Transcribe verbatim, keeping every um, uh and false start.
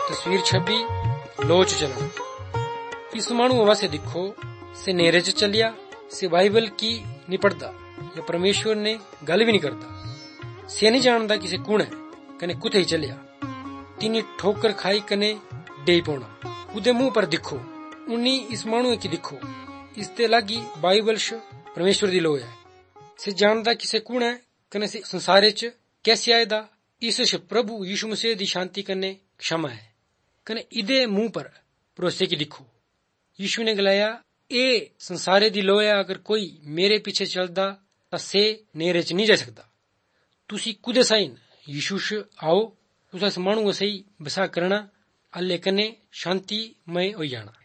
तस्वीर छब्बी लोच चलना। इस मानू वास्ते दिखो से नेरे च चलिया से बाइबल की नहीं पढ़दा या परमेश्वर ने गल भी नहीं करता। से नहीं जानता कि से कुण है कने कुथे ही चलिया। तिनी ठोकर खाई कने डे पौना। उदे मुंह पर दिखो उन्नी इस मानू की दिखो इसते लागी बाइबल श परमेश्वर दी लो है। से जानता कि से कुण है कने से संसारे च कैसे आयदा। इस श प्रभु यीशु मसीह दी शांति कने क्षमा है कने इदे मुंह पर भरोसे की दिखो। यीशु ने गलाया ए संसारे दी लोया अगर कोई मेरे पीछे चलदा तां से नेरे च नहीं जा सकदा। तुसी कुदे साइन यीशु श आओ तुसा इस मानू से ही बसा करना अल्ले कने शांति मय हो जाना।